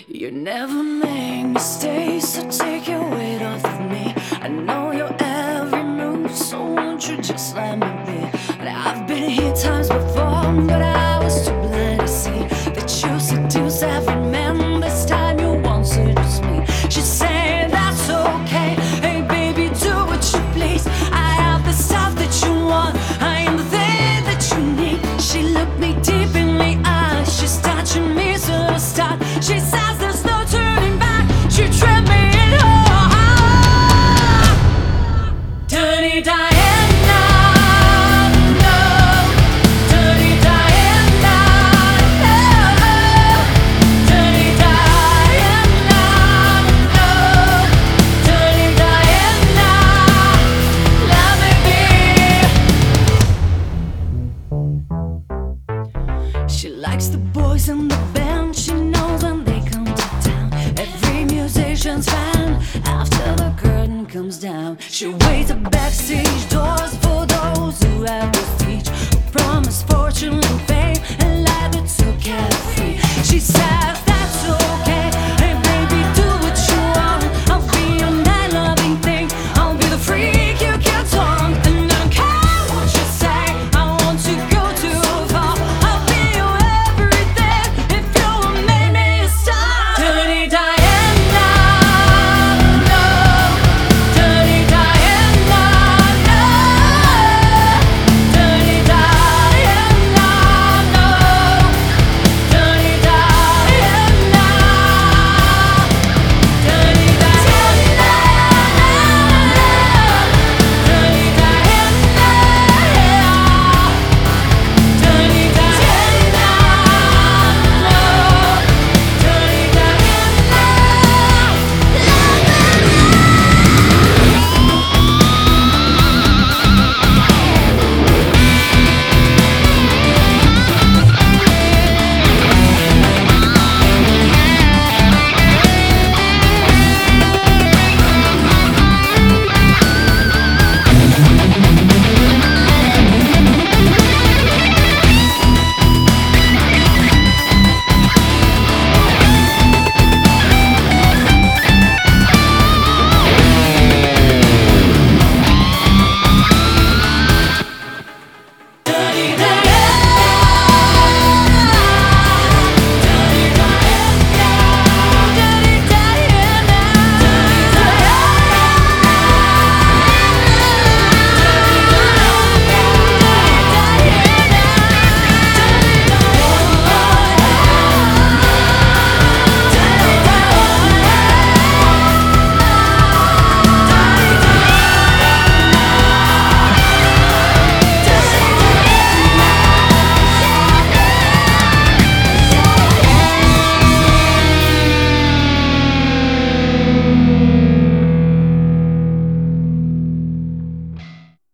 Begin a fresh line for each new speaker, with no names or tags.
You never make mistakes, so take your weight off of me. I know your every move, so won't you just let me be? And I've been here times before, but I was too blind to see that you seduce every man. This time you won't seduce me. She said that's okay. Hey baby, do what you please. I have the stuff that you want. I am the thing that you need. She looked me deep in the eyes. She's touching me to the start. She says there's no turning back. She trapped me in her heart. Dirty Diana, no. Dirty Diana, no. Dirty Diana, no. Dirty Diana, let me be. She likes the boys in the band. She knows when they come to town. Every musician's fan. After the curtain comes down, she waits at backstage doors for those who have prestige, who promise fortune and fame.